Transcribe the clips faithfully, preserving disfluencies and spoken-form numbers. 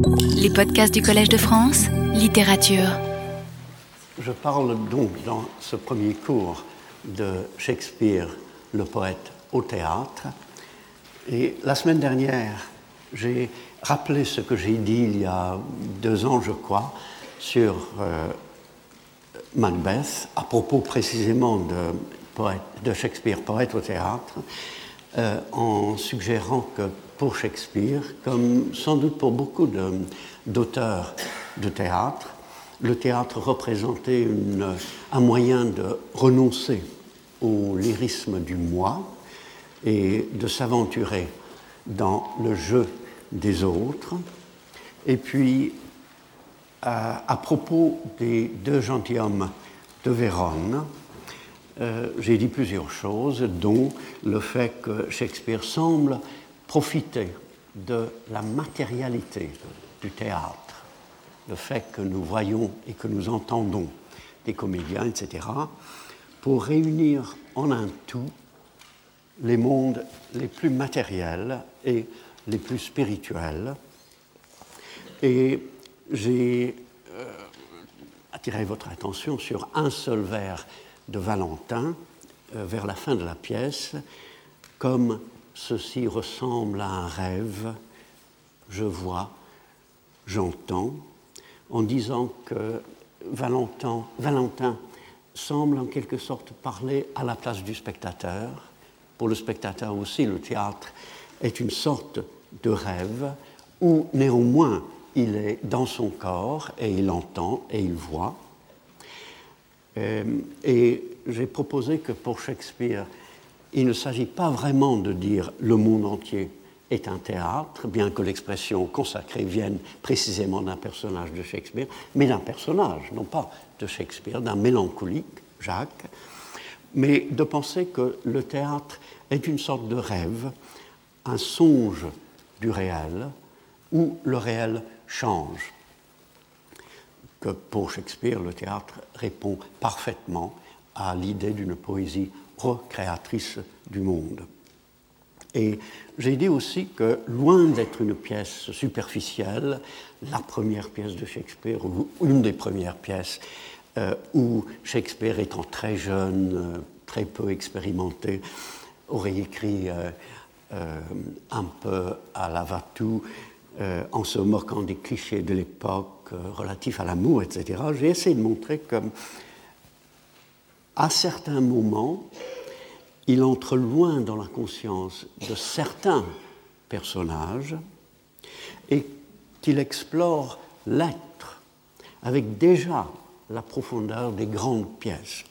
Les podcasts du Collège de France, littérature. Je parle donc dans ce premier cours de Shakespeare, le poète, au théâtre. Et la semaine dernière, j'ai rappelé ce que j'ai dit il y a deux ans, je crois, sur euh, Macbeth, à propos précisément de, poète, de Shakespeare, poète au théâtre, euh, en suggérant que pour Shakespeare, comme sans doute pour beaucoup de, d'auteurs de théâtre, le théâtre représentait une, un moyen de renoncer au lyrisme du moi et de s'aventurer dans le jeu des autres. Et puis, à, à propos des deux gentilshommes de Vérone, euh, j'ai dit plusieurs choses, dont le fait que Shakespeare semble profiter de la matérialité du théâtre, le fait que nous voyons et que nous entendons des comédiens, et cetera, pour réunir en un tout les mondes les plus matériels et les plus spirituels. Et j'ai euh, attiré votre attention sur un seul vers de Valentin, euh, vers la fin de la pièce, comme ceci ressemble à un rêve, je vois, j'entends, en disant que Valentin, Valentin semble en quelque sorte parler à la place du spectateur. Pour le spectateur aussi, le théâtre est une sorte de rêve où néanmoins il est dans son corps et il entend et il voit. Euh, et j'ai proposé que pour Shakespeare, il ne s'agit pas vraiment de dire le monde entier est un théâtre, bien que l'expression consacrée vienne précisément d'un personnage de Shakespeare, mais d'un personnage, non pas de Shakespeare, d'un mélancolique, Jacques, mais de penser que le théâtre est une sorte de rêve, un songe du réel, où le réel change. Que pour Shakespeare, le théâtre répond parfaitement à l'idée d'une poésie recréatrice du monde. Et j'ai dit aussi que, loin d'être une pièce superficielle, la première pièce de Shakespeare, ou une des premières pièces euh, où Shakespeare, étant très jeune, euh, très peu expérimenté, aurait écrit euh, euh, un peu à la Watteau, euh, en se moquant des clichés de l'époque euh, relatifs à l'amour, et cetera. J'ai essayé de montrer que, à certains moments, il entre loin dans la conscience de certains personnages et qu'il explore l'être avec déjà la profondeur des grandes pièces.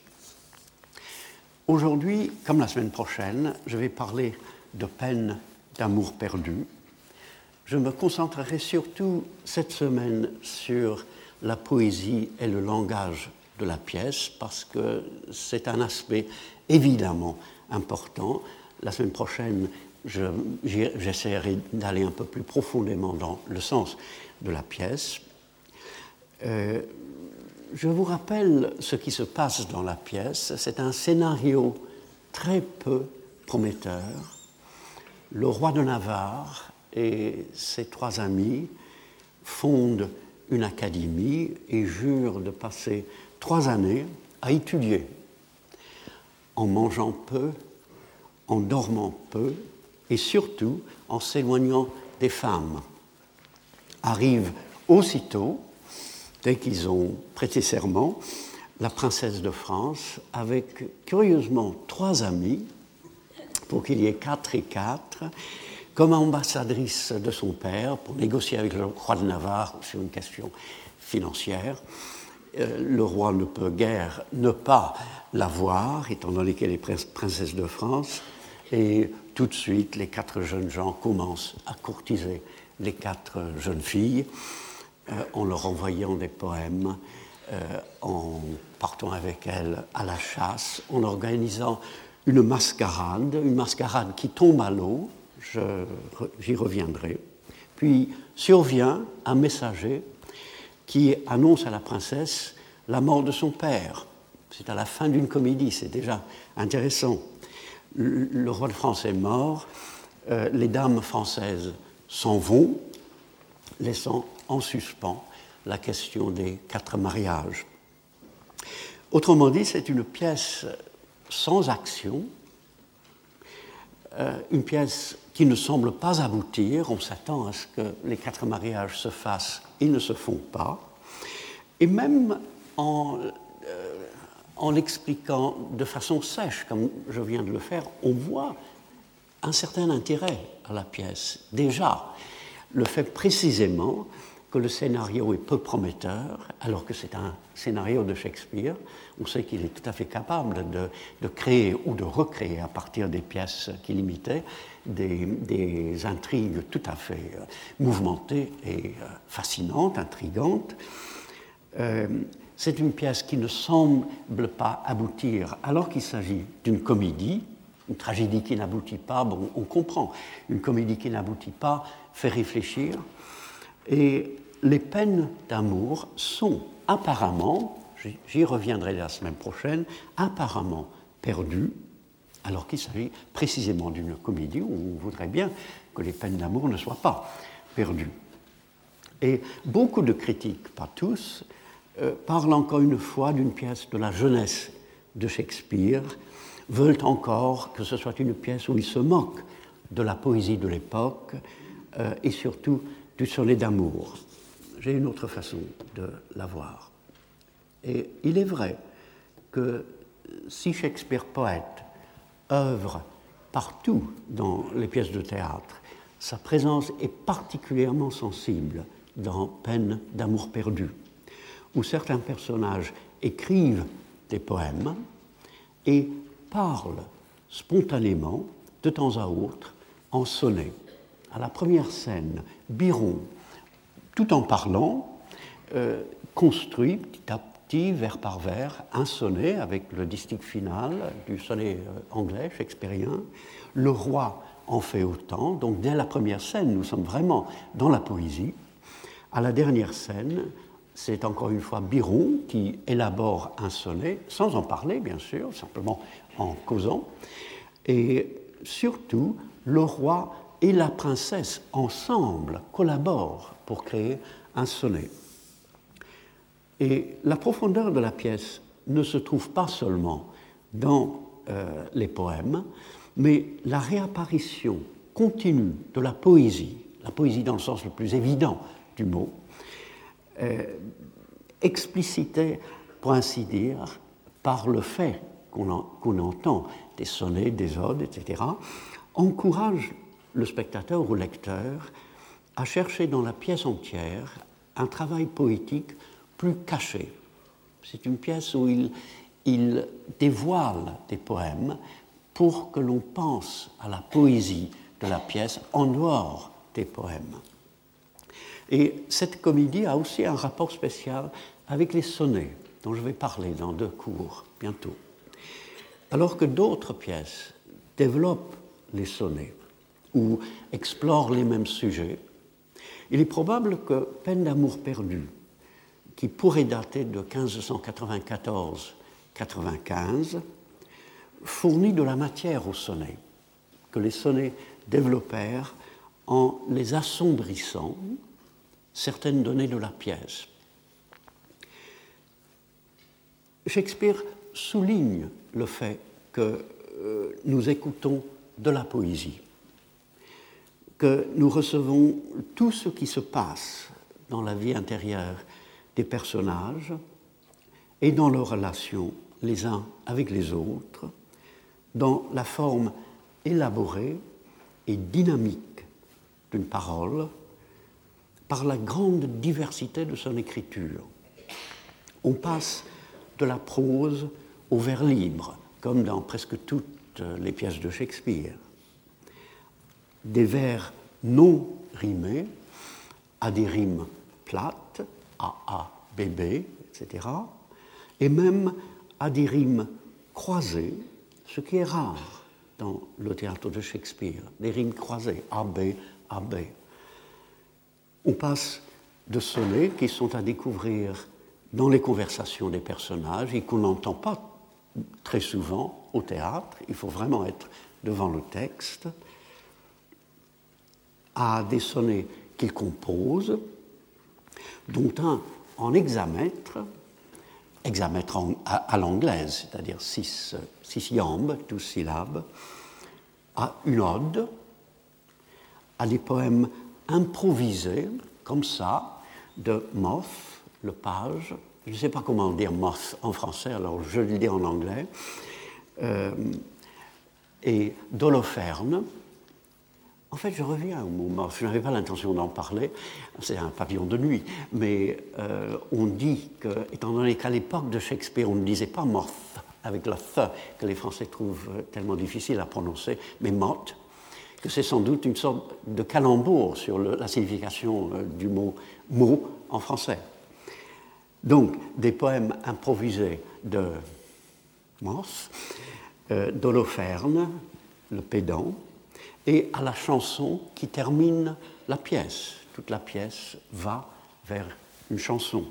Aujourd'hui, comme la semaine prochaine, je vais parler de peine d'amour perdu. Je me concentrerai surtout cette semaine sur la poésie et le langage de la pièce parce que c'est un aspect évidemment important. La semaine prochaine, je, j'essaierai d'aller un peu plus profondément dans le sens de la pièce. Euh, je vous rappelle ce qui se passe dans la pièce. C'est un scénario très peu prometteur. Le roi de Navarre et ses trois amis fondent une académie et jurent de passer trois années à étudier, en mangeant peu, en dormant peu et surtout en s'éloignant des femmes. Arrive aussitôt, dès qu'ils ont prêté serment, la princesse de France avec, curieusement, trois amis, pour qu'il y ait quatre et quatre, comme ambassadrice de son père, pour négocier avec le roi de Navarre sur une question financière. Euh, le roi ne peut guère ne pas la voir, étant donné qu'elle est princesse de France, et tout de suite, les quatre jeunes gens commencent à courtiser les quatre jeunes filles, euh, en leur envoyant des poèmes, euh, en partant avec elles à la chasse, en organisant une mascarade, une mascarade qui tombe à l'eau, je, j'y reviendrai. Puis survient un messager qui annonce à la princesse la mort de son père. C'est à la fin d'une comédie, c'est déjà intéressant. Le, le roi de France est mort, euh, les dames françaises s'en vont, laissant en suspens la question des quatre mariages. Autrement dit, c'est une pièce sans action, euh, une pièce qui ne semble pas aboutir. On s'attend à ce que les quatre mariages se fassent, ils ne se font pas. Et même en, euh, en l'expliquant de façon sèche, comme je viens de le faire, on voit un certain intérêt à la pièce. Déjà, le fait précisément que le scénario est peu prometteur, alors que c'est un scénario de Shakespeare, on sait qu'il est tout à fait capable de, de créer ou de recréer à partir des pièces qu'il imitait des, des intrigues tout à fait mouvementées et fascinantes, intrigantes. Euh, c'est une pièce qui ne semble pas aboutir, alors qu'il s'agit d'une comédie. Une tragédie qui n'aboutit pas, bon, on comprend. Une comédie qui n'aboutit pas fait réfléchir. Et les peines d'amour sont apparemment, j'y reviendrai la semaine prochaine, apparemment perdues, alors qu'il s'agit précisément d'une comédie où on voudrait bien que les peines d'amour ne soient pas perdues. Et beaucoup de critiques, pas tous, euh, parlent encore une fois d'une pièce de la jeunesse de Shakespeare, veulent encore que ce soit une pièce où il se moque de la poésie de l'époque euh, et surtout du sonnet d'amour. J'ai une autre façon de la voir. Et il est vrai que si Shakespeare, poète, œuvre partout dans les pièces de théâtre, sa présence est particulièrement sensible dans Peine d'amour perdu, où certains personnages écrivent des poèmes et parlent spontanément, de temps à autre, en sonnet. À la première scène, Biron, tout en parlant, euh, construit petit à petit, vers par vers, un sonnet avec le distique final du sonnet euh, anglais, shakespearien. Le roi en fait autant. Donc, dès la première scène, nous sommes vraiment dans la poésie. À la dernière scène, c'est encore une fois Biron qui élabore un sonnet, sans en parler, bien sûr, simplement en causant. Et surtout, le roi et la princesse, ensemble, collaborent pour créer un sonnet. Et la profondeur de la pièce ne se trouve pas seulement dans euh, les poèmes, mais la réapparition continue de la poésie, la poésie dans le sens le plus évident du mot, euh, explicitée, pour ainsi dire, par le fait qu'on, en, qu'on entend des sonnets, des odes, et cetera, encourage le spectateur ou lecteur à chercher dans la pièce entière un travail poétique plus caché. C'est une pièce où il, il dévoile des poèmes pour que l'on pense à la poésie de la pièce en dehors des poèmes. Et cette comédie a aussi un rapport spécial avec les sonnets, dont je vais parler dans deux cours bientôt. Alors que d'autres pièces développent les sonnets ou explorent les mêmes sujets, il est probable que Peine d'amour perdu, qui pourrait dater de quinze cent quatre-vingt-quatorze quatre-vingt-quinze, fournit de la matière aux sonnets, que les sonnets développèrent en les assombrissant certaines données de la pièce. Shakespeare souligne le fait que euh, nous écoutons de la poésie, que nous recevons tout ce qui se passe dans la vie intérieure des personnages et dans leurs relations les uns avec les autres, dans la forme élaborée et dynamique d'une parole, par la grande diversité de son écriture. On passe de la prose au vers libre, comme dans presque toutes les pièces de Shakespeare. Des vers non rimés à des rimes plates, A A, B B, et cetera, et même à des rimes croisées, ce qui est rare dans le théâtre de Shakespeare, des rimes croisées, A B, A B. On passe de sonnets qui sont à découvrir dans les conversations des personnages et qu'on n'entend pas très souvent au théâtre, il faut vraiment être devant le texte, à des sonnets qu'il compose, dont un en hexamètre, hexamètre en, à, à l'anglaise, c'est-à-dire six, six iambes, douze syllabes, à une ode, à des poèmes improvisés, comme ça, de Moth, le page, je ne sais pas comment dire Moth en français, alors je le dis en anglais, euh, et d'Holoferne. En fait, je reviens au mot Moth, je n'avais pas l'intention d'en parler, c'est un papillon de nuit, mais euh, on dit que, étant donné qu'à l'époque de Shakespeare, on ne disait pas Moth, avec la th que les Français trouvent tellement difficile à prononcer, mais Moth, que c'est sans doute une sorte de calembour sur le, la signification euh, du mot mot en français. Donc, des poèmes improvisés de Moth, euh, d'Holoferne, le pédant, et à la chanson qui termine la pièce. Toute la pièce va vers une chanson.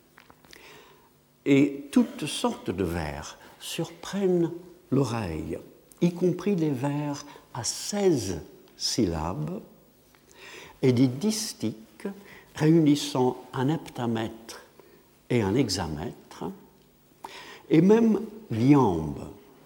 Et toutes sortes de vers surprennent l'oreille, y compris des vers à seize syllabes et des distiques réunissant un heptamètre et un hexamètre, et même l'iambe,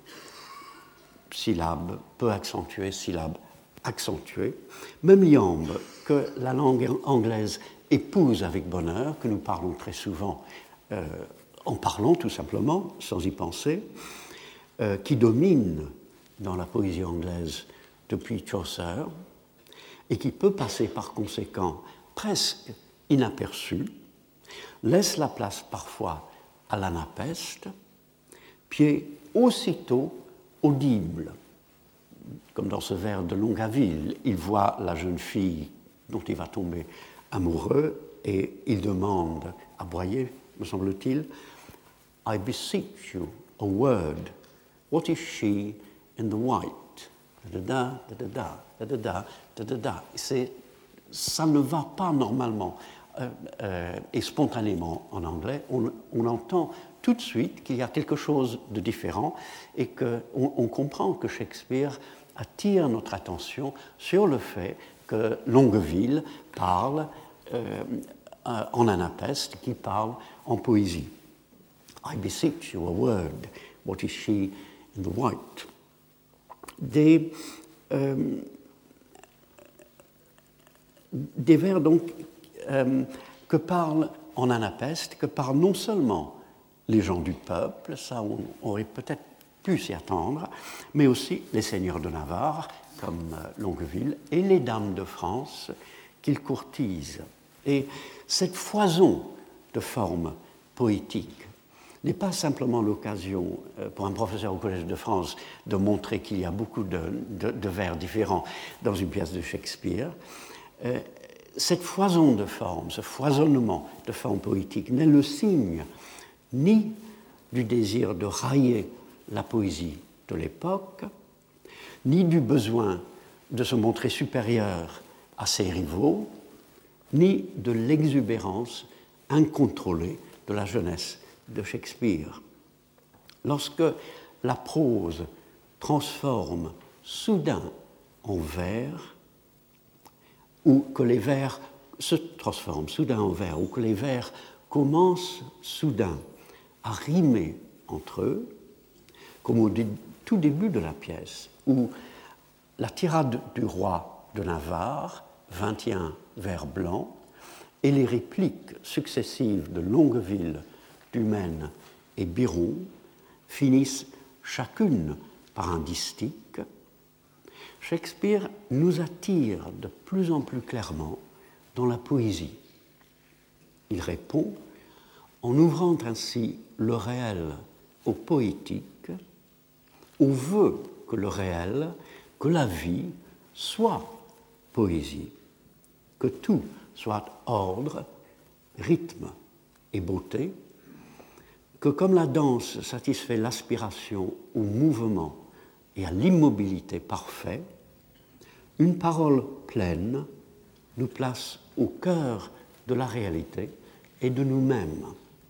syllabe peu accentuée, syllabe accentuée, même l'iambe que la langue anglaise épouse avec bonheur, que nous parlons très souvent euh, en parlant tout simplement, sans y penser, euh, qui domine dans la poésie anglaise depuis Chaucer, et qui peut passer par conséquent presque inaperçu, laisse la place parfois à l'anapeste, puis aussitôt audible. Comme dans ce vers de Longaville, il voit la jeune fille dont il va tomber amoureux et il demande à Boyer, me semble-t-il, « I beseech you a word, what is she in the white ?» Da-da-da, da-da-da, da-da-da, da-da-da. C'est, ça ne va pas normalement euh, euh, et spontanément en anglais. On, on entend tout de suite qu'il y a quelque chose de différent et qu'on on comprend que Shakespeare attire notre attention sur le fait que Longueville parle euh, en anapeste, qu'il parle en poésie. I beseech you a word, what is she in the white? Des, euh, des vers donc euh, que parlent en anapeste, que parlent non seulement les gens du peuple, ça on aurait peut-être pu s'y attendre, mais aussi les seigneurs de Navarre, comme Longueville, et les dames de France qu'ils courtisent. Et cette foison de formes poétiques n'est pas simplement l'occasion pour un professeur au Collège de France de montrer qu'il y a beaucoup de, de, de vers différents dans une pièce de Shakespeare. Euh, cette foison de formes, ce foisonnement de formes poétiques n'est le signe ni du désir de railler la poésie de l'époque, ni du besoin de se montrer supérieur à ses rivaux, ni de l'exubérance incontrôlée de la jeunesse de Shakespeare. Lorsque la prose transforme soudain en vers, ou que les vers se transforment soudain en vers, ou que les vers commencent soudain à rimer entre eux, comme au dé- tout début de la pièce, où la tirade du roi de Navarre, vingt et un vers blancs, et les répliques successives de Longueville, Dumaine et Biron finissent chacune par un distique, Shakespeare nous attire de plus en plus clairement dans la poésie. Il répond en ouvrant ainsi le réel au poétique, au vœu que le réel, que la vie soit poésie, que tout soit ordre, rythme et beauté, que comme la danse satisfait l'aspiration au mouvement et à l'immobilité parfait, une parole pleine nous place au cœur de la réalité et de nous-mêmes.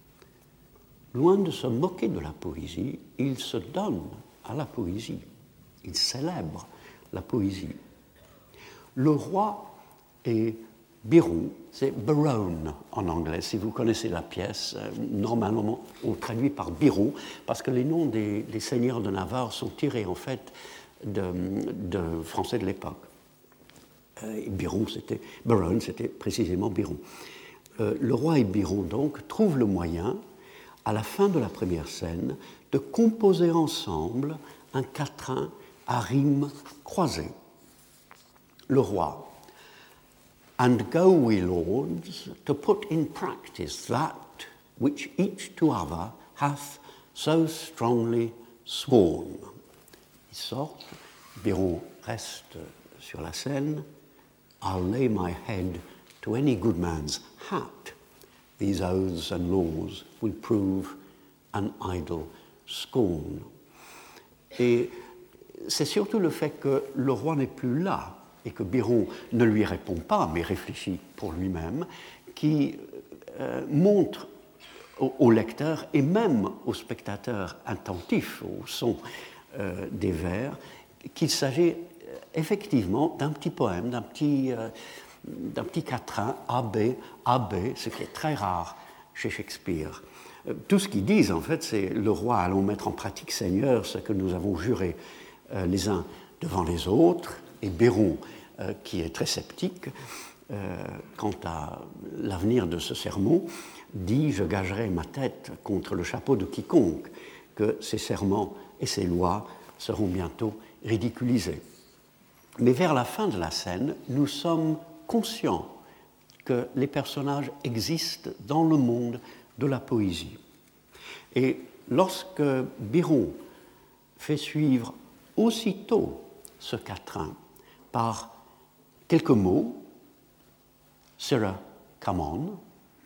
Loin de se moquer de la poésie, il se donne à la poésie, il célèbre la poésie. Le roi est Biron, c'est Baron en anglais. Si vous connaissez la pièce, euh, normalement on traduit par Biron, parce que les noms des, des seigneurs de Navarre sont tirés en fait de, de français de l'époque. Euh, Biron, c'était Baron, c'était précisément Biron. Euh, le roi et Biron donc trouvent le moyen, à la fin de la première scène, de composer ensemble un quatrain à rimes croisées. Le roi. And go we, lords, to put in practice that which each to other hath so strongly sworn. Ils sortent, Biron reste sur la scène. I'll lay my head to any good man's hat. These oaths and laws will prove an idle scorn. Et c'est surtout le fait que le roi n'est plus là et que Biron ne lui répond pas, mais réfléchit pour lui-même, qui euh, montre au, au lecteur et même au spectateur attentif au son euh, des vers qu'il s'agit effectivement d'un petit poème, d'un petit, euh, d'un petit quatrain, A B, A B, ce qui est très rare chez Shakespeare. Euh, tout ce qu'ils disent, en fait, c'est le roi, allons mettre en pratique, Seigneur, ce que nous avons juré euh, les uns devant les autres, et Biron, euh, qui est très sceptique euh, quant à l'avenir de ce sermon, dit « Je gagerai ma tête contre le chapeau de quiconque, que ces serments et ces lois seront bientôt ridiculisés. » Mais vers la fin de la scène, nous sommes conscients que les personnages existent dans le monde de la poésie. Et lorsque Biron fait suivre aussitôt ce quatrain par quelques mots, Sirrah, come on,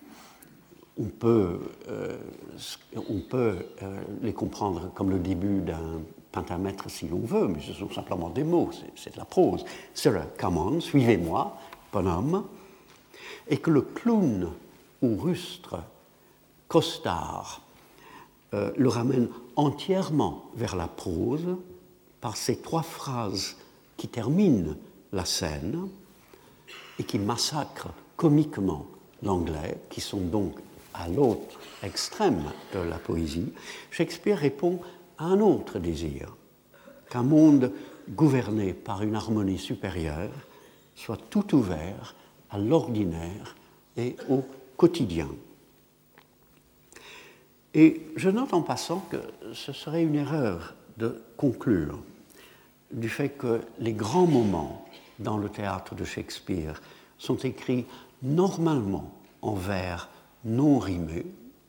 on peut, euh, on peut euh, les comprendre comme le début d'un pentamètre si l'on veut, mais ce sont simplement des mots, c'est, c'est de la prose. Sirrah, come on, suivez-moi, bonhomme, et que le clown ou rustre, costard, euh, le ramène entièrement vers la prose par ces trois phrases qui terminent la scène et qui massacrent comiquement l'anglais, qui sont donc à l'autre extrême de la poésie. Shakespeare répond à un autre désir, qu'un monde gouverné par une harmonie supérieure soit tout ouvert à l'ordinaire et au quotidien. Et je note en passant que ce serait une erreur de conclure du fait que les grands moments dans le théâtre de Shakespeare sont écrits normalement en vers non rimés,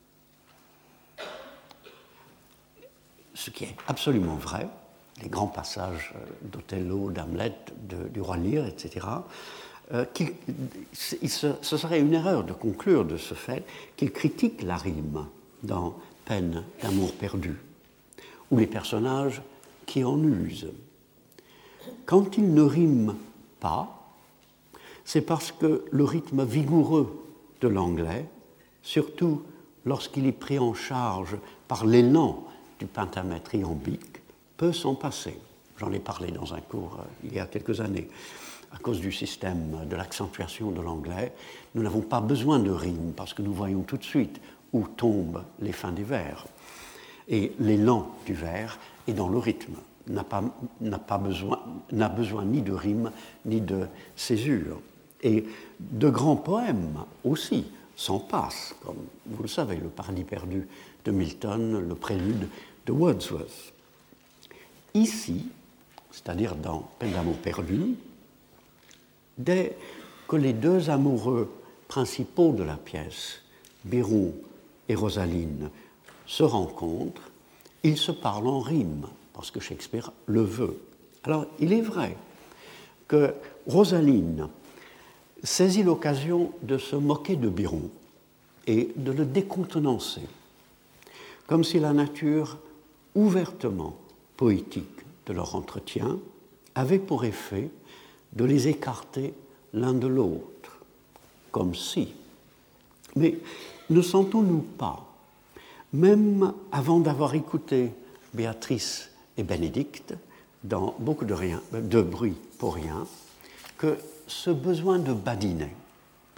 ce qui est absolument vrai, les grands passages d'Othello, d'Hamlet, de, du Roi Lear, et cetera, euh, qu'il, il se, ce serait une erreur de conclure de ce fait qu'il critique la rime dans Peine d'amour perdu, ou les personnages qui en usent. Quand ils ne riment pas, c'est parce que le rythme vigoureux de l'anglais, surtout lorsqu'il est pris en charge par l'élan du pentamètre iambique, peut s'en passer. J'en ai parlé dans un cours euh, il y a quelques années. À cause du système de l'accentuation de l'anglais, nous n'avons pas besoin de rime parce que nous voyons tout de suite où tombent les fins des vers. Et l'élan du vers est dans le rythme, n'a pas, n'a pas besoin, n'a besoin ni de rime ni de césure. Et de grands poèmes aussi s'en passent, comme vous le savez, le Paradis perdu de Milton, le Prélude de Wordsworth. Ici, c'est-à-dire dans Peine d'amour perdu, dès que les deux amoureux principaux de la pièce, Biron et Rosaline, se rencontrent, ils se parlent en rime, parce que Shakespeare le veut. Alors, il est vrai que Rosaline saisit l'occasion de se moquer de Biron et de le décontenancer, comme si la nature ouvertement poétique de leur entretien avait pour effet de les écarter l'un de l'autre, comme si. Mais ne sentons-nous pas, même avant d'avoir écouté Béatrice et Bénédicte, dans beaucoup de, rien, de bruit pour rien, que ce besoin de badiner,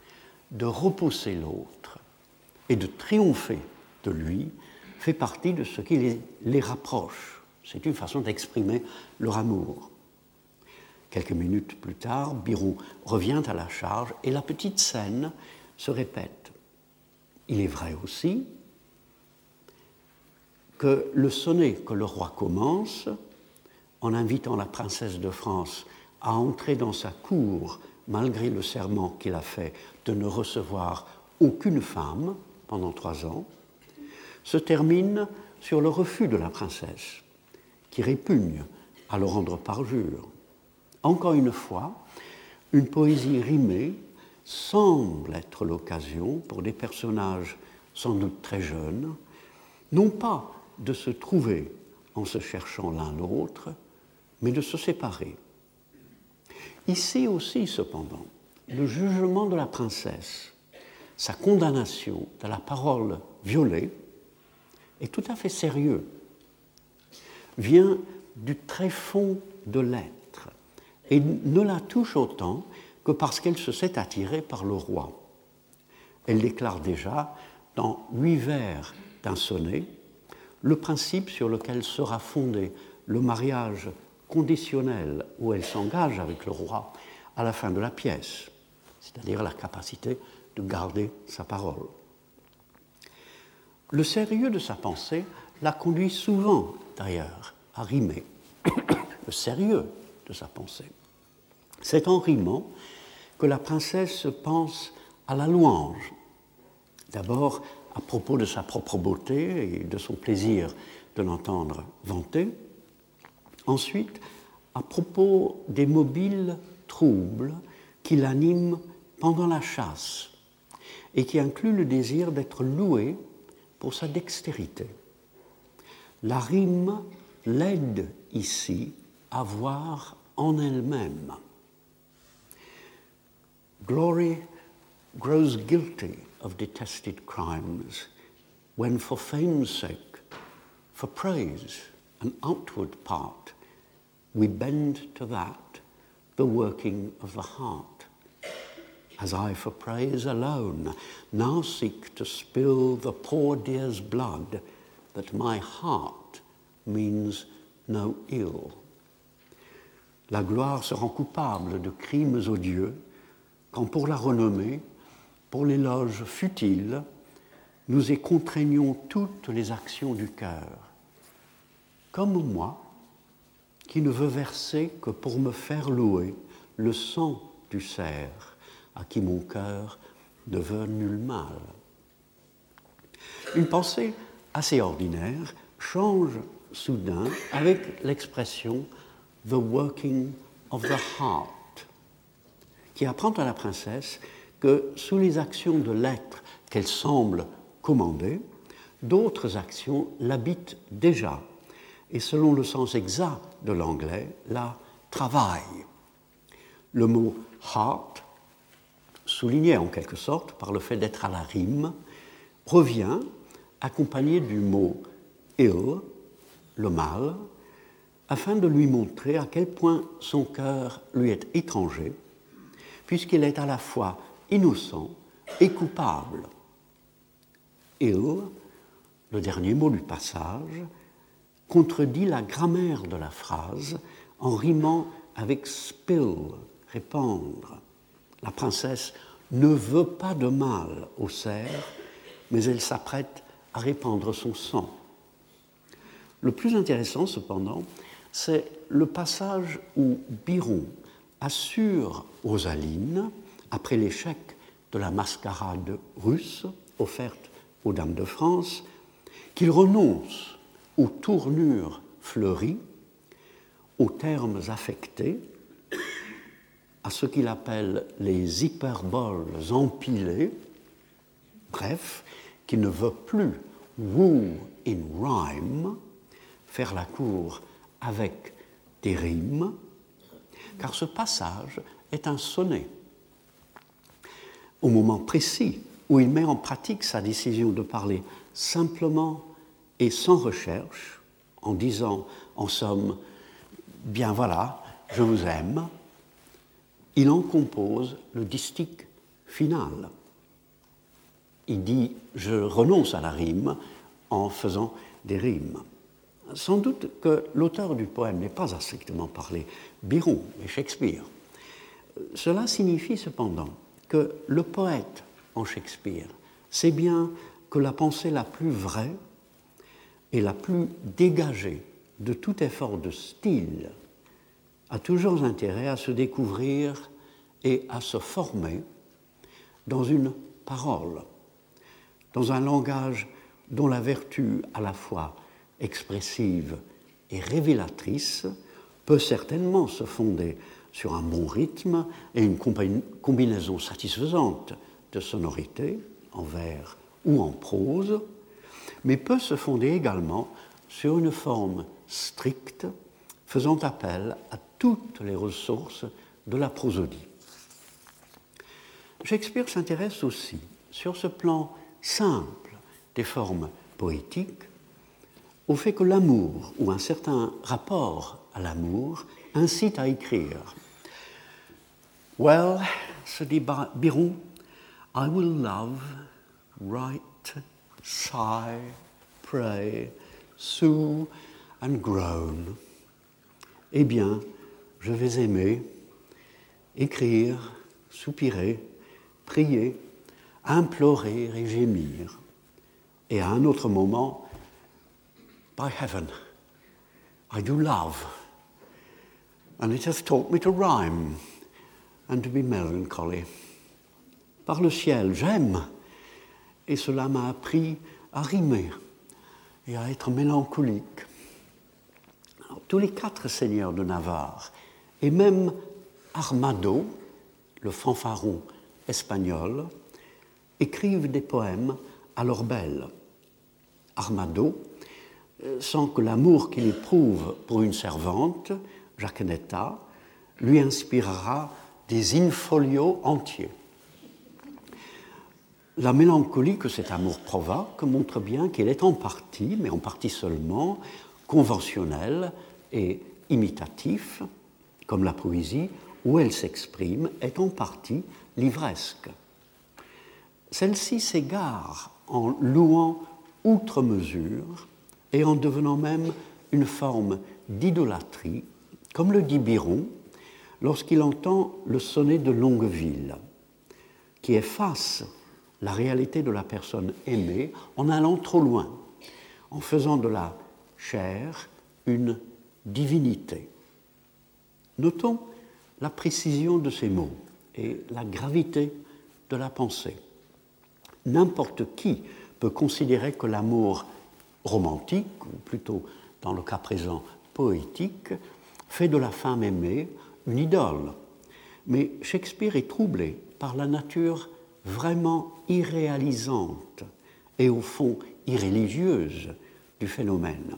de repousser l'autre et de triompher de lui fait partie de ce qui les, les rapproche. C'est une façon d'exprimer leur amour. Quelques minutes plus tard, Biron revient à la charge et la petite scène se répète. Il est vrai aussi que le sonnet que le roi commence, en invitant la princesse de France à entrer dans sa cour, malgré le serment qu'il a fait de ne recevoir aucune femme pendant trois ans, se termine sur le refus de la princesse, qui répugne à le rendre parjure. Encore une fois, une poésie rimée semble être l'occasion pour des personnages sans doute très jeunes, non pas de se trouver en se cherchant l'un l'autre, mais de se séparer. Ici aussi, cependant, le jugement de la princesse, sa condamnation de la parole violée, est tout à fait sérieux, vient du tréfonds de l'être et ne la touche autant que parce qu'elle se sait attirée par le roi. Elle déclare déjà, dans huit vers d'un sonnet, le principe sur lequel sera fondé le mariage conditionnel où elle s'engage avec le roi à la fin de la pièce, c'est-à-dire la capacité de garder sa parole. Le sérieux de sa pensée la conduit souvent, d'ailleurs, à rimer. Le sérieux de sa pensée. C'est en rimant que la princesse pense à la louange. D'abord, à propos de sa propre beauté et de son plaisir de l'entendre vanter. Ensuite, à propos des mobiles troubles qui l'animent pendant la chasse et qui incluent le désir d'être loué pour sa dextérité. La rime l'aide ici à voir en elle-même. Glory grows guilty of detested crimes when for fame's sake, for praise, an outward part, we bend to that, the working of the heart. As I for praise alone now seek to spill the poor dear's blood, that my heart means no ill. La gloire se rend coupable de crimes odieux, quand pour la renommée, pour l'éloge futile, nous y contraignons toutes les actions du cœur. Comme moi, qui ne veux verser que pour me faire louer le sang du cerf, à qui mon cœur ne veut nul mal. Une pensée assez ordinaire change soudain avec l'expression « the working of the heart », qui apprend à la princesse que sous les actions de l'être qu'elle semble commander, d'autres actions l'habitent déjà, et selon le sens exact de l'anglais, la travaillent. Le mot « heart », souligné en quelque sorte par le fait d'être à la rime, revient accompagné du mot « ill », le mal, afin de lui montrer à quel point son cœur lui est étranger, puisqu'il est à la fois innocent et coupable. Ill, le dernier mot du passage, contredit la grammaire de la phrase en rimant avec spill, répandre. La princesse ne veut pas de mal au cerf, mais elle s'apprête à répandre son sang. Le plus intéressant, cependant, c'est le passage où Biron assure Rosaline, après l'échec de la mascarade russe offerte aux dames de France, qu'il renonce aux tournures fleuries, aux termes affectés, à ce qu'il appelle les hyperboles empilées, bref, qu'il ne veut plus woo in rhyme, faire la cour avec des rimes, car ce passage est un sonnet. Au moment précis où il met en pratique sa décision de parler simplement et sans recherche, en disant en somme « bien voilà, je vous aime », il en compose le distique final. il dit « je renonce à la rime en faisant des rimes ». Sans doute que l'auteur du poème n'est pas à strictement parler Byron, mais Shakespeare. Cela signifie cependant que le poète en Shakespeare sait bien que la pensée la plus vraie et la plus dégagée de tout effort de style a toujours intérêt à se découvrir et à se former dans une parole, dans un langage dont la vertu à la fois expressive et révélatrice peut certainement se fonder sur un bon rythme et une combinaison satisfaisante de sonorités, en vers ou en prose, mais peut se fonder également sur une forme stricte faisant appel à toutes les ressources de la prosodie. Shakespeare s'intéresse aussi, sur ce plan simple des formes poétiques, au fait que l'amour, ou un certain rapport à l'amour, incite à écrire. « Well, se dit Byron, I will love, write, sigh, pray, sue and groan. » Eh bien, je vais aimer, écrire, soupirer, prier, implorer et gémir. Et à un autre moment, by heaven, I do love, and it has taught me to rhyme and to be melancholy. Par le ciel, j'aime, et cela m'a appris à rimer et à être mélancolique. Alors, tous les quatre seigneurs de Navarre, et même Armado, le fanfaron espagnol, écrivent des poèmes à leur belle. Armado, sans que l'amour qu'il éprouve pour une servante, Jaquenetta, lui inspirera des in-folios entiers. La mélancolie que cet amour provoque montre bien qu'il est en partie, mais en partie seulement, conventionnel et imitatif, comme la poésie, où elle s'exprime, est en partie livresque. Celle-ci s'égare en louant outre mesure et en devenant même une forme d'idolâtrie, comme le dit Byron lorsqu'il entend le sonnet de Longueville, qui efface la réalité de la personne aimée en allant trop loin, en faisant de la chair une divinité. Notons la précision de ces mots et la gravité de la pensée. N'importe qui peut considérer que l'amour romantique, ou plutôt dans le cas présent poétique, fait de la femme aimée une idole. Mais Shakespeare est troublé par la nature vraiment irréalisante et au fond irréligieuse du phénomène.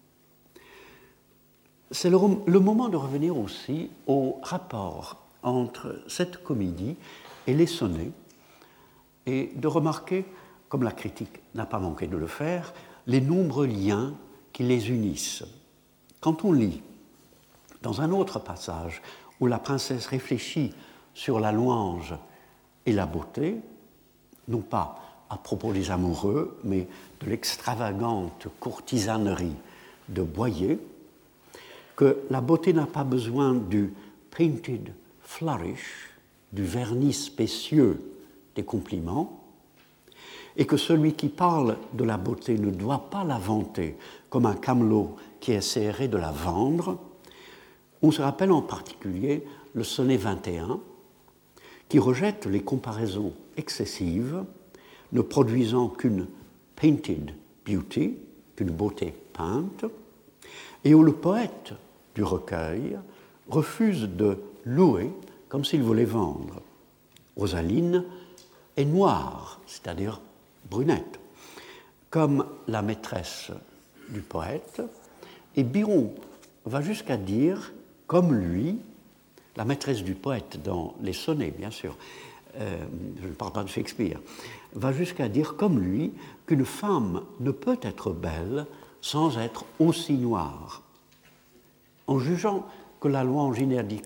C'est le, le moment de revenir aussi au rapport entre cette comédie et les sonnets et de remarquer, comme la critique n'a pas manqué de le faire, les nombreux liens qui les unissent. Quand on lit, dans un autre passage où la princesse réfléchit sur la louange et la beauté, non pas à propos des amoureux, mais de l'extravagante courtisanerie de Boyer, que la beauté n'a pas besoin du painted flourish, du vernis spécieux des compliments, et que celui qui parle de la beauté ne doit pas la vanter comme un camelot qui essaierait de la vendre. On se rappelle en particulier le sonnet vingt et un, qui rejette les comparaisons excessives, ne produisant qu'une painted beauty, qu'une beauté peinte, et où le poète du recueil refuse de louer comme s'il voulait vendre. Rosaline est noire, c'est-à-dire brunette, comme la maîtresse du poète, et Byron va jusqu'à dire, comme lui, la maîtresse du poète dans les sonnets, bien sûr, euh, je ne parle pas de Shakespeare, va jusqu'à dire, comme lui, qu'une femme ne peut être belle sans être aussi noire. En jugeant que la louange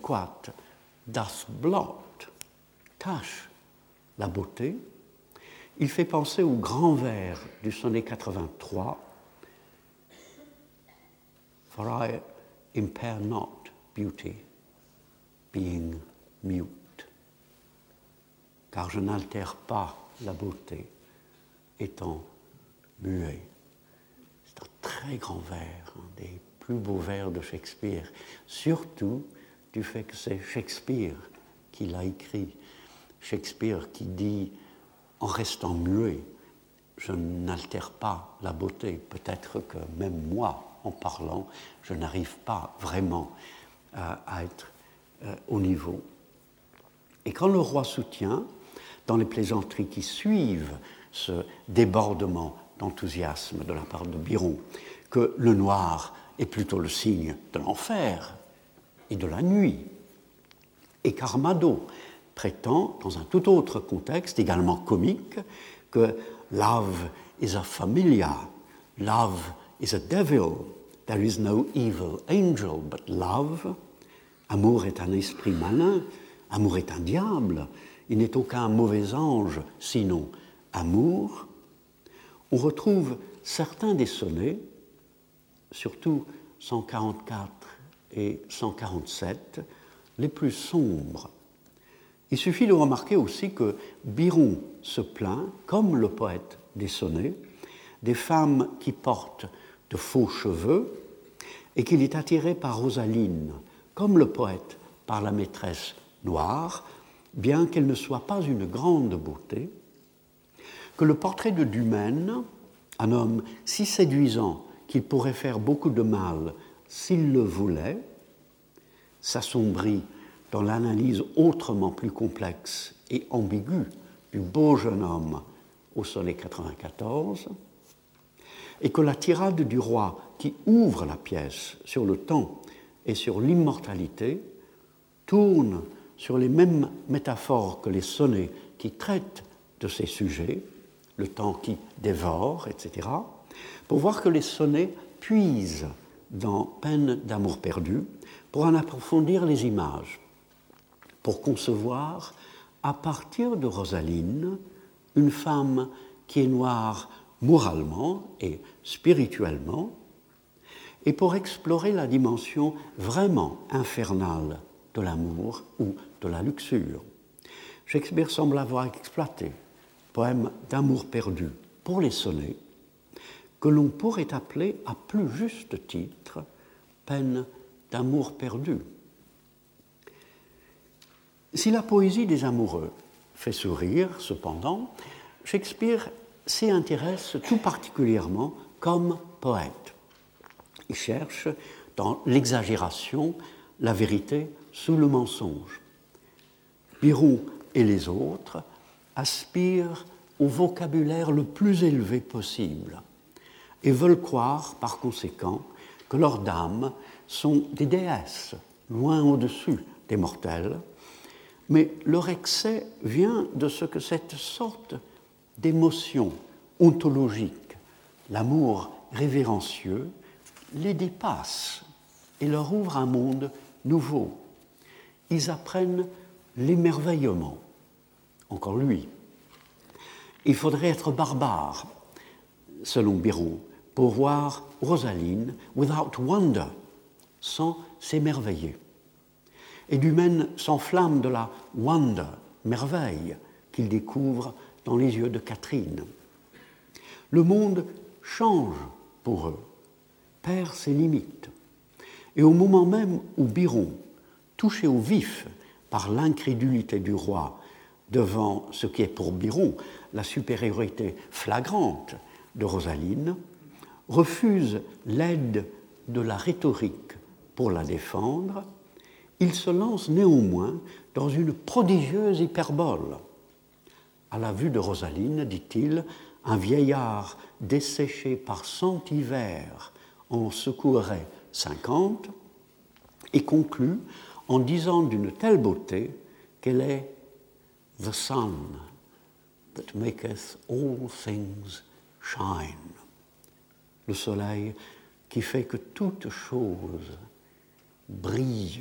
inadéquate das blot, tâche la beauté, il fait penser au grand vers du sonnet quatre-vingt-trois. For I impair not beauty, being mute. Car je n'altère pas la beauté, étant muet. C'est un très grand vers, un des plus beaux vers de Shakespeare, surtout du fait que c'est Shakespeare qui l'a écrit. Shakespeare qui dit, en restant muet, je n'altère pas la beauté. Peut-être que même moi, en parlant, je n'arrive pas vraiment à, à être euh, au niveau. Et quand le roi soutient, dans les plaisanteries qui suivent ce débordement d'enthousiasme de la part de Biron, que le noir est plutôt le signe de l'enfer et de la nuit, et qu'Armado prétend, dans un tout autre contexte, également comique, que love is a familia, love is a devil, there is no evil angel but love, amour est un esprit malin, amour est un diable, il n'est aucun mauvais ange, sinon amour. On retrouve certains des sonnets, surtout cent quarante-quatre et cent quarante-sept, les plus sombres. Il suffit de remarquer aussi que Biron se plaint, comme le poète des sonnets, des femmes qui portent de faux cheveux et qu'il est attiré par Rosaline, comme le poète par la maîtresse noire, bien qu'elle ne soit pas une grande beauté, que le portrait de Dumaine, un homme si séduisant qu'il pourrait faire beaucoup de mal s'il le voulait, s'assombrit dans l'analyse autrement plus complexe et ambiguë du beau jeune homme au sonnet quatre-vingt-quatorze, et que la tirade du roi qui ouvre la pièce sur le temps et sur l'immortalité tourne sur les mêmes métaphores que les sonnets qui traitent de ces sujets, le temps qui dévore, et cetera, pour voir que les sonnets puisent dans Peine d'amour perdu pour en approfondir les images, pour concevoir, à partir de Rosaline, une femme qui est noire moralement et spirituellement, et pour explorer la dimension vraiment infernale de l'amour ou de la luxure. Shakespeare semble avoir exploité poème d'amour perdu pour les sonnets, que l'on pourrait appeler à plus juste titre peine d'amour perdu. Si la poésie des amoureux fait sourire, cependant, Shakespeare s'y intéresse tout particulièrement comme poète. Il cherche dans l'exagération la vérité sous le mensonge. Biron et les autres aspirent au vocabulaire le plus élevé possible et veulent croire, par conséquent, que leurs dames sont des déesses, loin au-dessus des mortels, mais leur excès vient de ce que cette sorte d'émotion ontologique, l'amour révérencieux, les dépasse et leur ouvre un monde nouveau. Ils apprennent l'émerveillement. Encore lui. Il faudrait être barbare, selon Biron, pour voir Rosaline without wonder, sans s'émerveiller. Et Dumaine s'enflamme de la wonder, merveille, qu'il découvre dans les yeux de Catherine. Le monde change pour eux, perd ses limites. Et au moment même où Biron, touché au vif par l'incrédulité du roi devant ce qui est pour Biron la supériorité flagrante de Rosaline, refuse l'aide de la rhétorique pour la défendre, il se lance néanmoins dans une prodigieuse hyperbole. À la vue de Rosaline, dit-il, un vieillard desséché par cent hivers en secouerait cinquante, et conclut en disant d'une telle beauté qu'elle est « the sun that maketh all things shine », le soleil qui fait que toute chose brille.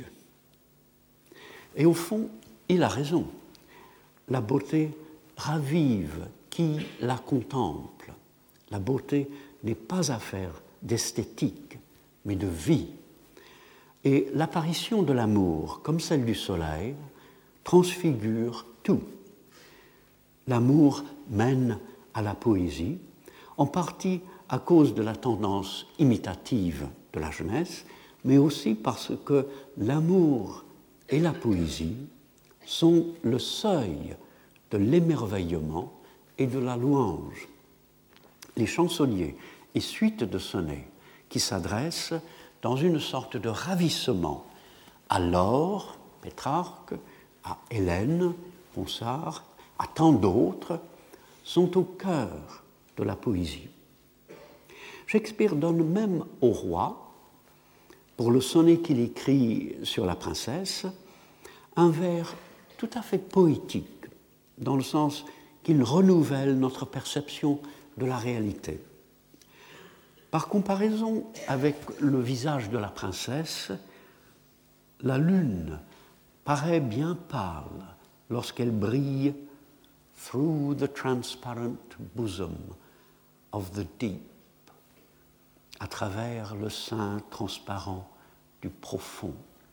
Et au fond, il a raison. La beauté ravive qui la contemple. La beauté n'est pas affaire d'esthétique, mais de vie. Et l'apparition de l'amour, comme celle du soleil, transfigure tout. L'amour mène à la poésie, en partie à cause de la tendance imitative de la jeunesse, mais aussi parce que l'amour et la poésie sont le seuil de l'émerveillement et de la louange. Les chansonniers et suites de sonnets qui s'adressent dans une sorte de ravissement à Laure, Pétrarque, à Hélène, Ronsard, à tant d'autres, sont au cœur de la poésie. Shakespeare donne même au roi, pour le sonnet qu'il écrit sur la princesse, un vers tout à fait poétique, dans le sens qu'il renouvelle notre perception de la réalité. Par comparaison avec le visage de la princesse, la lune paraît bien pâle lorsqu'elle brille through the transparent bosom of the deep, à travers le sein transparent du profond.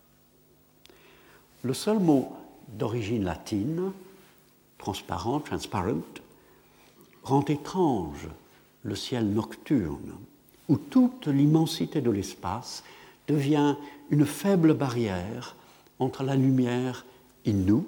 Le seul mot d'origine latine, transparent, transparent, rend étrange le ciel nocturne, où toute l'immensité de l'espace devient une faible barrière entre la lumière et nous.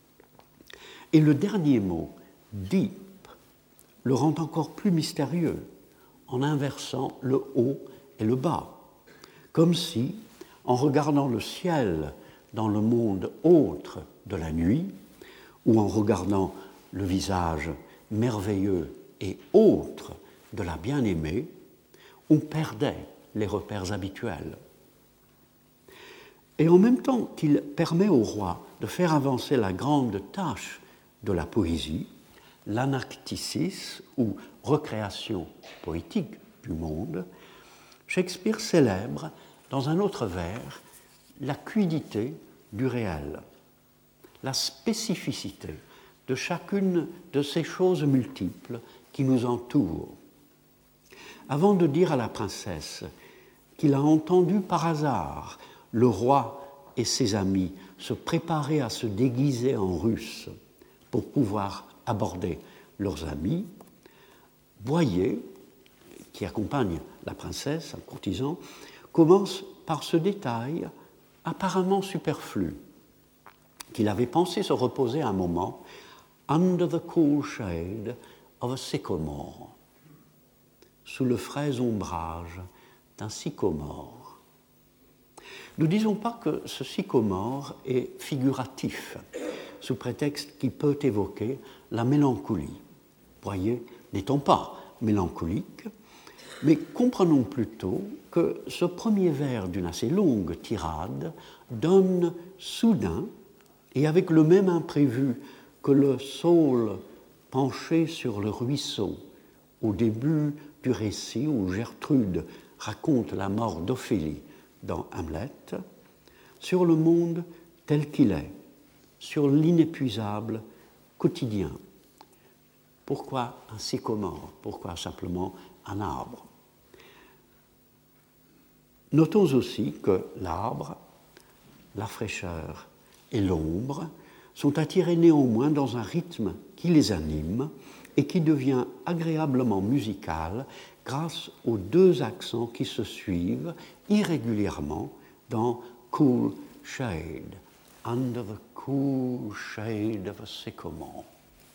Et le dernier mot, deep, le rend encore plus mystérieux en inversant le haut et le bas, comme si, en regardant le ciel dans le monde autre de la nuit, ou en regardant le visage merveilleux et autre de la bien-aimée, on perdait les repères habituels. Et en même temps qu'il permet au roi de faire avancer la grande tâche de la poésie, l'anacticis ou recréation poétique du monde, Shakespeare célèbre dans un autre vers la quiddité du réel, la spécificité de chacune de ces choses multiples qui nous entourent. Avant de dire à la princesse qu'il a entendu par hasard le roi et ses amis se préparer à se déguiser en Russes pour pouvoir aborder leurs amis, Boyer, qui accompagne la princesse, un courtisan, commence par ce détail apparemment superflu, qu'il avait pensé se reposer un moment under the cool shade of a sycamore, sous le frais ombrage d'un sycomore. Nous ne disons pas que ce sycomore est figuratif, sous prétexte qu'il peut évoquer la mélancolie. Boyer n'étant pas mélancolique, mais comprenons plutôt que ce premier vers d'une assez longue tirade donne soudain, et avec le même imprévu que le saule penché sur le ruisseau, au début du récit où Gertrude raconte la mort d'Ophélie dans Hamlet, sur le monde tel qu'il est, sur l'inépuisable quotidien. Pourquoi un sycomore? Pourquoi simplement un arbre? Notons aussi que l'arbre, la fraîcheur et l'ombre sont attirés néanmoins dans un rythme qui les anime et qui devient agréablement musical grâce aux deux accents qui se suivent irrégulièrement dans cool shade, under the cool shade of a sycamore.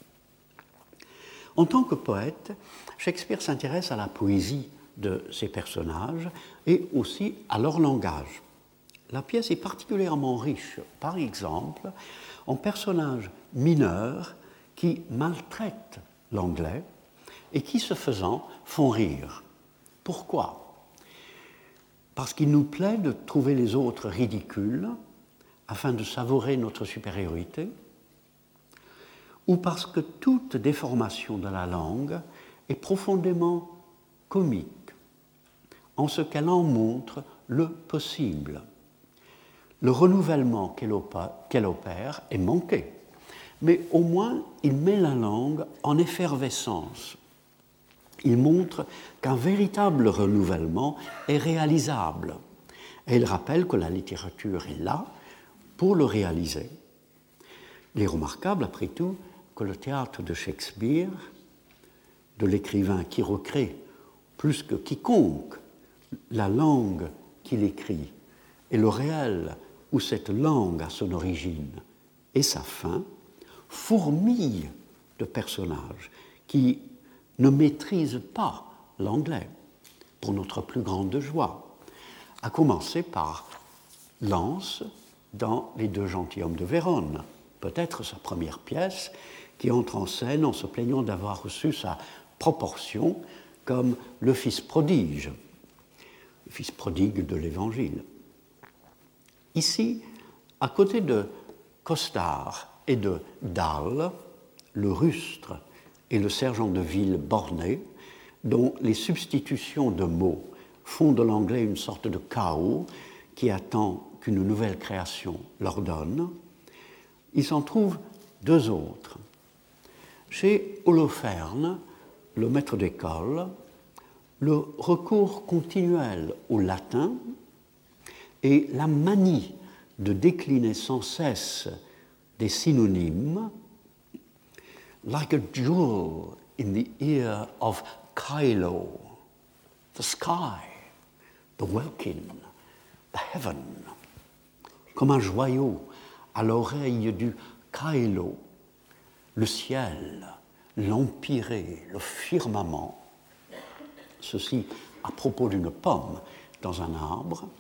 En tant que poète, Shakespeare s'intéresse à la poésie de ses personnages et aussi à leur langage. La pièce est particulièrement riche, par exemple, en personnages mineurs qui maltraitent l'anglais et qui, ce faisant, font rire. Pourquoi? Parce qu'il nous plaît de trouver les autres ridicules afin de savourer notre supériorité, ou parce que toute déformation de la langue est profondément comique, en ce qu'elle en montre le possible. Le renouvellement qu'elle opère est manqué, mais au moins il met la langue en effervescence. Il montre qu'un véritable renouvellement est réalisable. Et il rappelle que la littérature est là pour le réaliser. Il est remarquable, après tout, que le théâtre de Shakespeare, de l'écrivain qui recrée plus que quiconque la langue qu'il écrit et le réel où cette langue a son origine et sa fin, fourmille de personnages qui ne maîtrisent pas l'anglais, pour notre plus grande joie, à commencer par Lance dans Les Deux Gentilshommes de Vérone, peut-être sa première pièce, qui entre en scène en se plaignant d'avoir reçu sa proportion comme le fils prodige, le fils prodigue de l'Évangile. Ici, à côté de Costard et de Dalle, le rustre et le sergent de ville borné, dont les substitutions de mots font de l'anglais une sorte de chaos qui attend qu'une nouvelle création l'ordonne, il s'en trouve deux autres. Chez Holoferne, le maître d'école, le recours continuel au latin et la manie de décliner sans cesse des synonymes, like a jewel in the ear of Kylo, the sky, the welkin, the heaven, comme un joyau à l'oreille du Kylo, le ciel, l'empyrée, le firmament. Ceci à propos d'une pomme dans un arbre,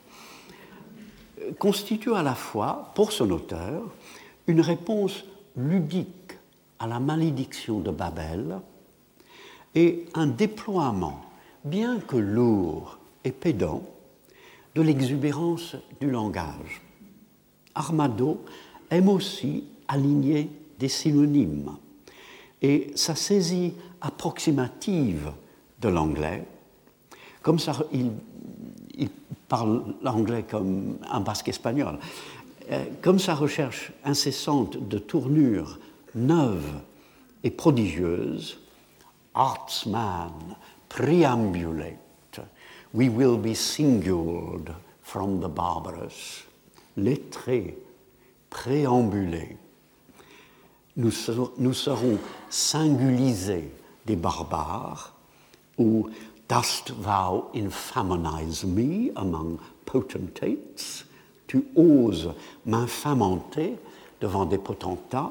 constitue à la fois, pour son auteur, une réponse ludique à la malédiction de Babel et un déploiement, bien que lourd et pédant, de l'exubérance du langage. Armado aime aussi aligner des synonymes et sa saisie approximative de l'anglais, comme ça, il, il parle l'anglais comme un basque espagnol, comme sa recherche incessante de tournures neuves et prodigieuses, artsman, preambulate, we will be singuled from the barbarous, lettré, préambulé. Nous, ser, nous serons singulisés des barbares, ou dost thou infamonize me among potentates, tu oses m'infamenter devant des potentats,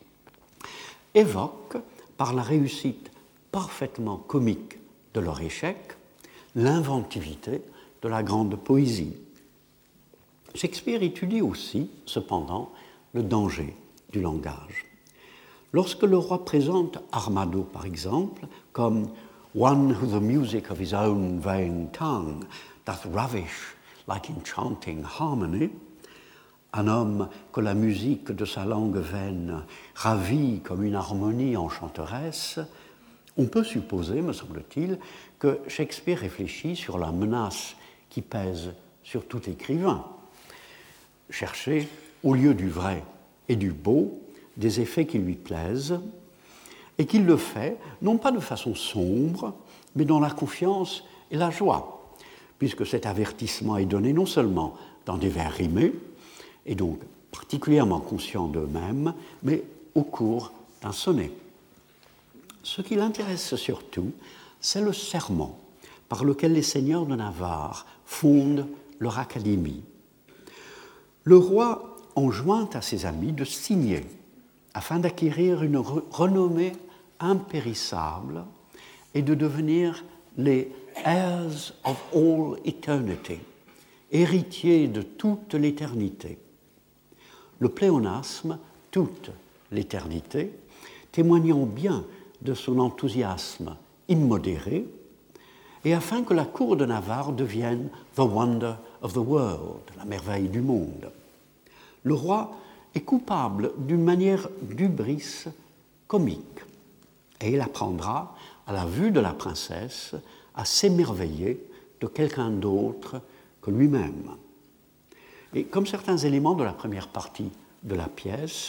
évoque, par la réussite parfaitement comique de leur échec, l'inventivité de la grande poésie. Shakespeare étudie aussi, cependant, le danger du langage. Lorsque le roi présente Armado, par exemple, comme « one who the music of his own vain tongue doth ravish like enchanting harmony », un homme que la musique de sa langue vaine ravit comme une harmonie enchanteresse, on peut supposer, me semble-t-il, que Shakespeare réfléchit sur la menace qui pèse sur tout écrivain. Chercher, au lieu du vrai et du beau, des effets qui lui plaisent, et qu'il le fait, non pas de façon sombre, mais dans la confiance et la joie, puisque cet avertissement est donné non seulement dans des vers rimés, et donc particulièrement conscients d'eux-mêmes, mais au cours d'un sonnet. Ce qui l'intéresse surtout, c'est le serment par lequel les seigneurs de Navarre fondent leur académie. Le roi enjoint à ses amis de signer afin d'acquérir une renommée impérissable et de devenir les heirs of all eternity, héritiers de toute l'éternité. Le pléonasme, toute l'éternité, témoignant bien de son enthousiasme immodéré, et afin que la cour de Navarre devienne « the wonder of the world », la merveille du monde. Le roi est coupable d'une manière d'hubris comique, et il apprendra, à la vue de la princesse, à s'émerveiller de quelqu'un d'autre que lui-même. Et comme certains éléments de la première partie de la pièce,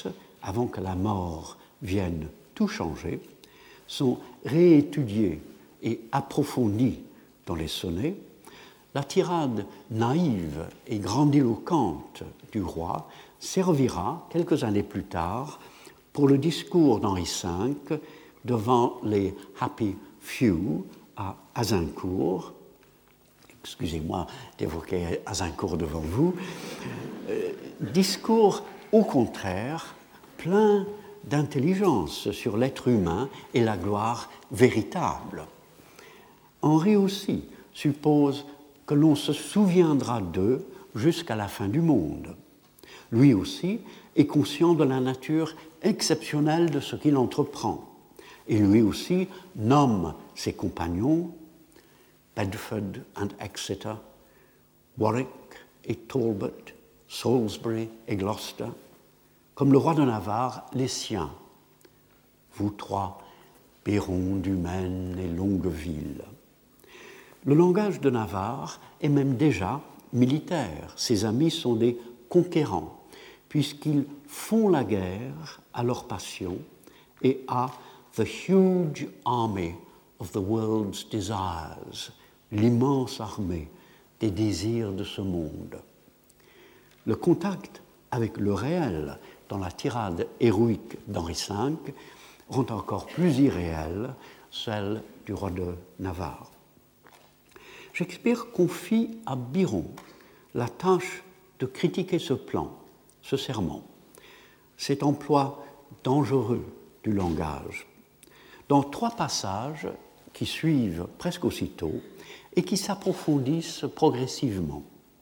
avant que la mort vienne tout changer, sont réétudiées et approfondies dans les sonnets, la tirade naïve et grandiloquente du roi servira, quelques années plus tard, pour le discours d'Henri cinq devant les Happy Few à Azincourt. Excusez-moi d'évoquer Azincourt devant vous. Euh, discours, au contraire, plein d'intelligence sur l'être humain et la gloire véritable. Henri aussi suppose que l'on se souviendra d'eux jusqu'à la fin du monde. Lui aussi est conscient de la nature exceptionnelle de ce qu'il entreprend. Et lui aussi nomme ses compagnons Bedford and Exeter, Warwick et Talbot, Salisbury et Gloucester, comme le roi de Navarre, les siens. Vous trois, Biron, du Maine et Longueville. Le langage de Navarre est même déjà militaire. Ses amis sont des conquérants, puisqu'ils font la guerre à leur passion et à the huge army of the world's desires, l'immense armée des désirs de ce monde. Le contact avec le réel dans la tirade héroïque d'Henri cinq rend encore plus irréelle celle du roi de Navarre. Shakespeare confie à Biron la tâche de critiquer ce plan, ce serment, cet emploi dangereux du langage, dans trois passages qui suivent presque aussitôt et qui s'approfondissent progressivement.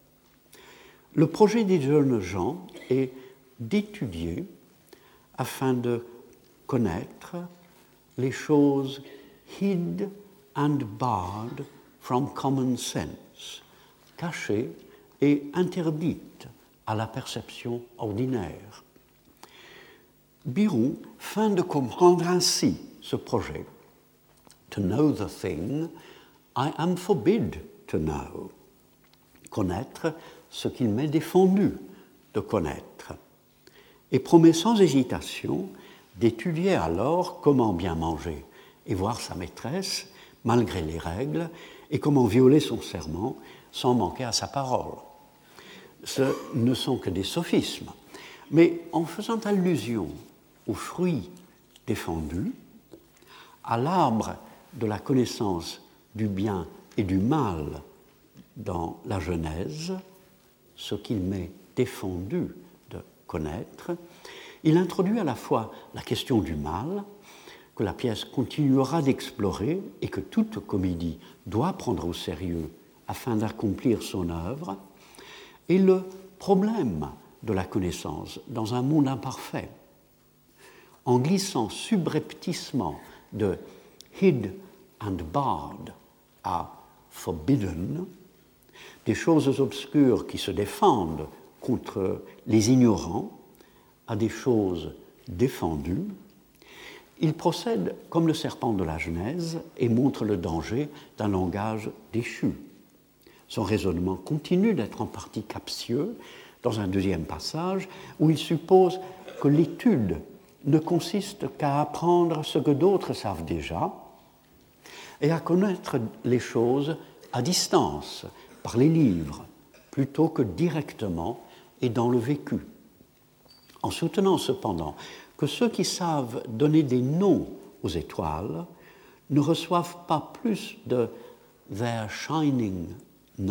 Le projet des jeunes gens est d'étudier afin de connaître les choses hid and barred from common sense, cachées et interdites à la perception ordinaire. Biron feint de comprendre ainsi ce projet. To know the thing I am forbid to know. Connaître ce qu'il m'est défendu de connaître. Et promet sans hésitation d'étudier alors comment bien manger et voir sa maîtresse malgré les règles et comment violer son serment sans manquer à sa parole. Ce ne sont que des sophismes, mais en faisant allusion aux fruits défendus, à l'arbre de la connaissance du bien et du mal dans la Genèse, ce qu'il m'est défendu de connaître, il introduit à la fois la question du mal, que la pièce continuera d'explorer et que toute comédie doit prendre au sérieux afin d'accomplir son œuvre, et le problème de la connaissance dans un monde imparfait. En glissant subrepticement de hid and barred à forbidden, des choses obscures qui se défendent contre les ignorants à des choses défendues, il procède comme le serpent de la Genèse et montre le danger d'un langage déchu. Son raisonnement continue d'être en partie captieux dans un deuxième passage où il suppose que l'étude ne consiste qu'à apprendre ce que d'autres savent déjà et à connaître les choses à distance, par les livres, plutôt que directement et dans le vécu. En soutenant cependant que ceux qui savent donner des noms aux étoiles ne reçoivent pas plus de « their shining nights »,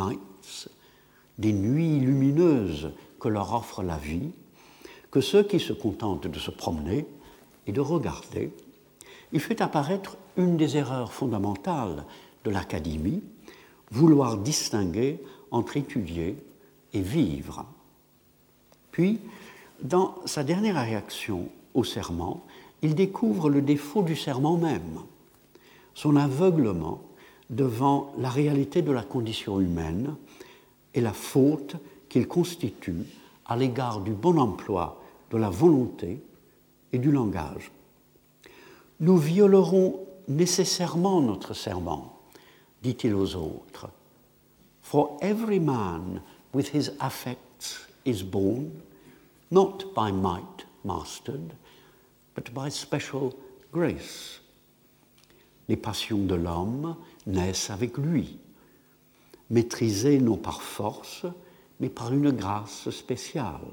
des nuits lumineuses que leur offre la vie, que ceux qui se contentent de se promener et de regarder, il fait apparaître une des erreurs fondamentales de l'Académie, vouloir distinguer entre étudier et vivre. Puis, dans sa dernière réaction au serment, il découvre le défaut du serment même, son aveuglement devant la réalité de la condition humaine et la faute qu'il constitue à l'égard du bon emploi de la volonté et du langage. Nous violerons nécessairement notre serment, dit-il aux autres. For every man with his affects is born, not by might mastered, but by special grace. Les passions de l'homme naissent avec lui, maîtrisées non par force, mais par une grâce spéciale.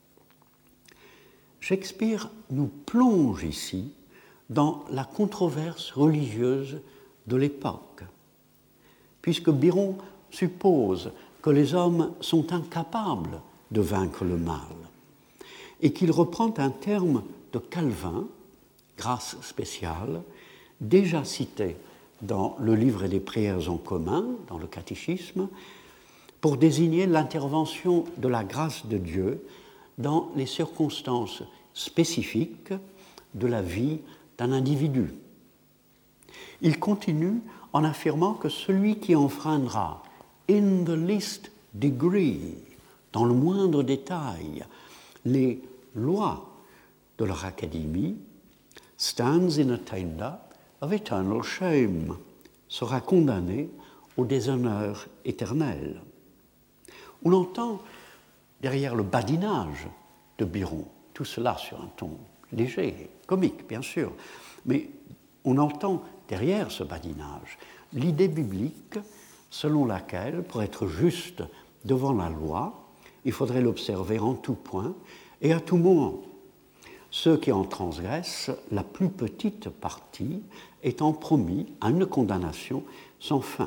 Shakespeare nous plonge ici dans la controverse religieuse de l'époque, puisque Byron suppose que les hommes sont incapables de vaincre le mal, et qu'il reprend un terme de Calvin, grâce spéciale, déjà cité dans le livre des prières en commun, dans le catéchisme, pour désigner l'intervention de la grâce de Dieu dans les circonstances spécifiques de la vie d'un individu. Il continue en affirmant que celui qui enfreindra in the least degree, dans le moindre détail, les lois de leur académie, stands in attainder of eternal shame, sera condamné au déshonneur éternel. On entend derrière le badinage de Byron, tout cela sur un ton léger, comique bien sûr, mais on entend derrière ce badinage l'idée biblique selon laquelle, pour être juste devant la loi, il faudrait l'observer en tout point et à tout moment. Ceux qui en transgressent la plus petite partie étant promis à une condamnation sans fin.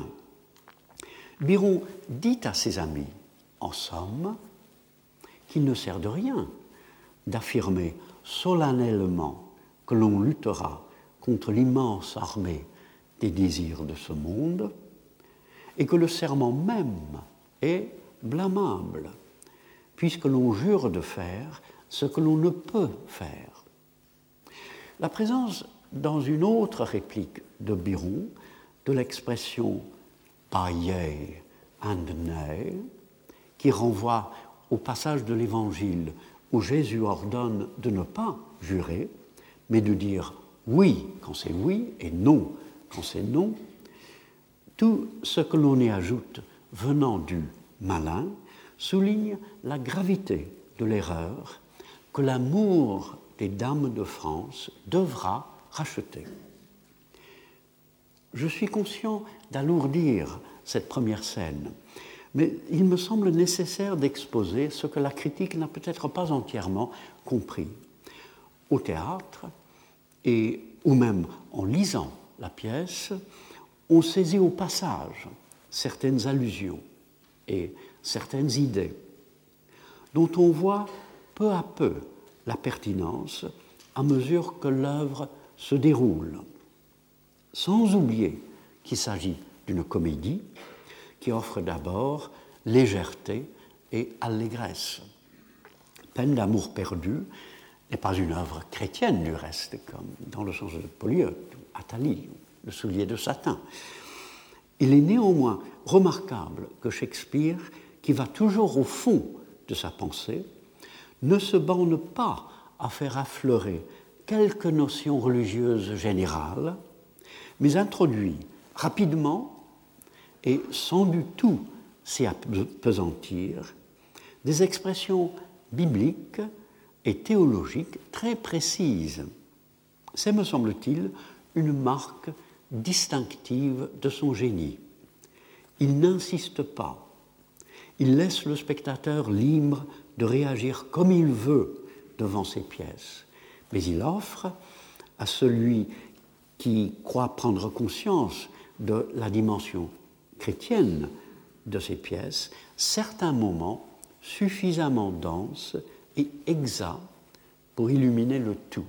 Byron dit à ses amis, en somme, qu'il ne sert de rien d'affirmer solennellement que l'on luttera contre l'immense armée des désirs de ce monde et que le serment même est blâmable, puisque l'on jure de faire ce que l'on ne peut faire. La présence dans une autre réplique de Byron de l'expression « by yea and nay », qui renvoie au passage de l'Évangile où Jésus ordonne de ne pas jurer, mais de dire oui quand c'est oui et non quand c'est non, tout ce que l'on y ajoute venant du malin souligne la gravité de l'erreur que l'amour des dames de France devra racheter. Je suis conscient d'alourdir cette première scène, mais il me semble nécessaire d'exposer ce que la critique n'a peut-être pas entièrement compris. Au théâtre, et, ou même en lisant la pièce, on saisit au passage certaines allusions et certaines idées dont on voit peu à peu la pertinence à mesure que l'œuvre se déroule, sans oublier qu'il s'agit d'une comédie qui offre d'abord légèreté et allégresse. Peine d'amour perdu n'est pas une œuvre chrétienne du reste, comme dans le sens de Polyeucte, Athalie, le soulier de satin. Il est néanmoins remarquable que Shakespeare, qui va toujours au fond de sa pensée, ne se borne pas à faire affleurer quelques notions religieuses générales, mais introduit rapidement et sans du tout s'y appesantir des expressions bibliques et théologiques très précises. C'est, me semble-t-il, une marque distinctive de son génie. Il n'insiste pas. Il laisse le spectateur libre de réagir comme il veut devant ses pièces. Mais il offre à celui qui croit prendre conscience de la dimension chrétienne de ces pièces certains moments suffisamment denses et exacts pour illuminer le tout.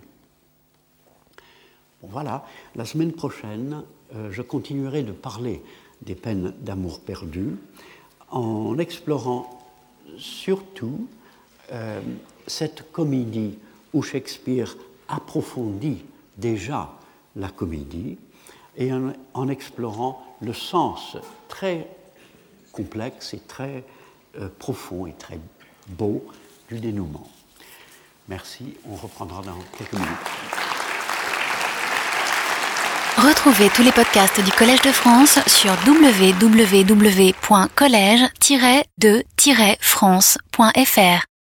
Bon, voilà, la semaine prochaine, euh, je continuerai de parler des peines d'amour perdu en explorant surtout euh, cette comédie où Shakespeare approfondit déjà la comédie et en, en explorant le sens très complexe et très euh, profond et très beau du dénouement. Merci, on reprendra dans quelques minutes. Retrouvez tous les podcasts du Collège de France sur w w w point collège tiret de tiret france point f r.